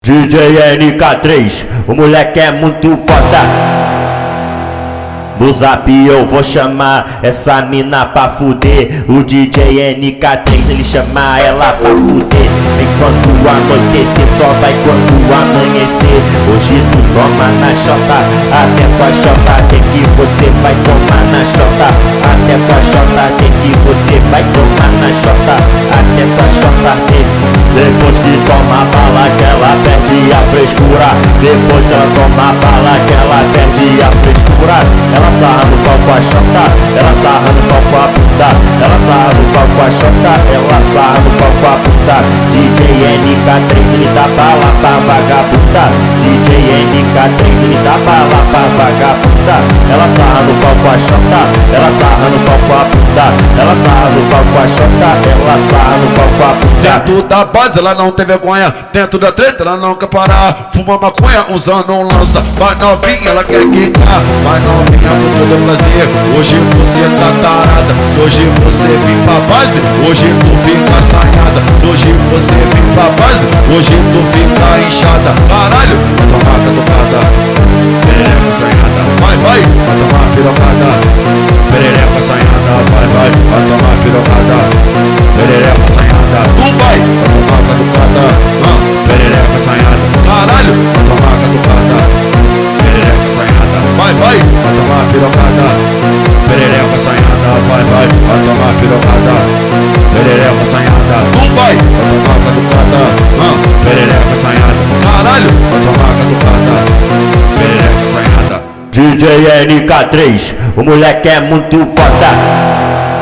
DJ NK3, o moleque é muito foda. No zap eu vou chamar essa mina pra fuder. O DJ NK3 ele chama ela pra fuder. Enquanto anoitecer só vai quando amanhecer. Hoje tu toma na xota, até tua xota tem que você vai tomar na xota. Até tua xota tem que você vai tomar na xota. Até tua xota tem. Depois que toma bala que ela perde a frescura. Depois que ela toma bala que ela perde a frescura. Ela sarra no pau com a xota, ela sarra no pau com a puta. Ela sarra no pau com a xota, ela sarra no pau com a puta. DJ NK3 ele dá bala pra vagabunda. DJ NK3 ele dá bala pra vagabunda. Ela sarra no pau com a xota, ela sarra no pau com a puta. Ela sarra no pau com a xota, ela sarra no pau com a puta. Dentro da base ela não tem vergonha, dentro da treta ela não quer parar. Fuma maconha, usando um lança, vai novinha ela quer quicar. Vai novinha com todo prazer, hoje você tá tarada. Se hoje você vem pra base, hoje tu fica assanhada. Se hoje você vem pra base, hoje tu fica inchada. Caralho, vai tomar catucada, perereca assanhada. Vai, vai tomar pirocada, perereca assanhada. Vai, vai tomar pirocada, perereca assanhada. Tu vai tomar catucada, perereca assanhada. Caralho, vai tomar catucada, perereca assanhada. Vai, vai tomar pirocada, perereca assanhada. Vai, vai tomar pirocada, perereca assanhada. Tu vai tomar catucada, perereca assanhada. Caralho, vai tomar catucada, perereca assanhada. DJ NK3, o moleque é muito foda.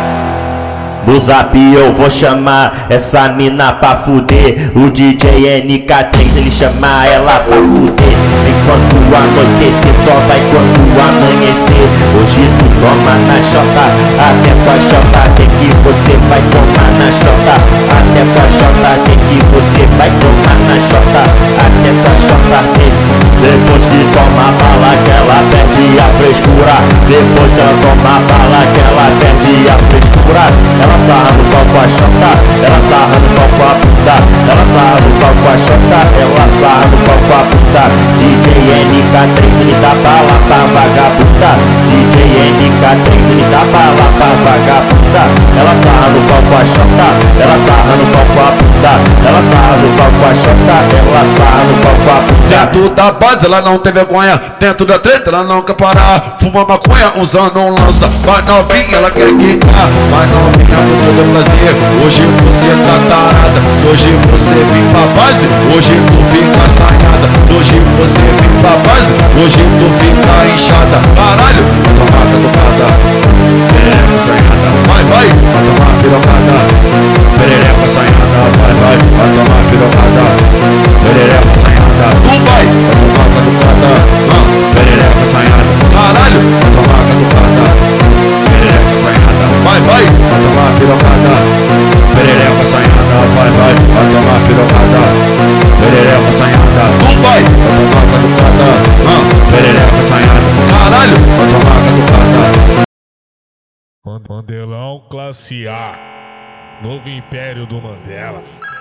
No zap eu vou chamar essa mina pra fuder. O DJ NK3 ele chama ela pra fuder. Enquanto anoitecer só vai quando amanhecer. Hoje tu toma na xota, até tua xota tem que você vai tomar na xota. Até tua xota tem que você vai tomar na xota. Até tua xota tem. Depois que toma bala que ela perde a frescura. Depois que ela toma bala que ela perde a frescura. Ela sarra no pau com a xota, ela sarra no pau com a puta. Ela sarra no pau com a xota, ela sarra no pau com a puta. DJ NK3 ele dá bala pra vagabunda. DJ NK3 ele dá bala pra vagabunda. Ela sarra no pau com a xota, ela sarra no pau com a puta. Ela sarra no pau com a xota, ela sarra no pau com a puta. Dentro da base ela não tem vergonha, dentro da treta ela não quer parar. Fuma maconha, usando um lança, vai novinha ela quer quicar. Vai novinha com todo prazer, hoje você tá tarada. Se hoje você vem pra base, hoje tu fica assanhada. Se hoje você vem pra base, hoje tu fica inchada. Caralho, vai tomar catucada, perereca assanhada. Vai, vai tomar pirocada, perereca assanhada. Vai, vai tomar pirocada, perereca assanhada. Tu vai tomar catucada, perereca assanhada. Caralho, vai tomar catucada, perereca assanhada. Vai, vai tomar pirocada, perereca assanhada. Vai, vai tomar pirocada, perereca assanhada. Tu vai tomar catucada, perereca assanhada. Caralho, vai tomar catucada. Mandelão classe A, novo império do Mandela.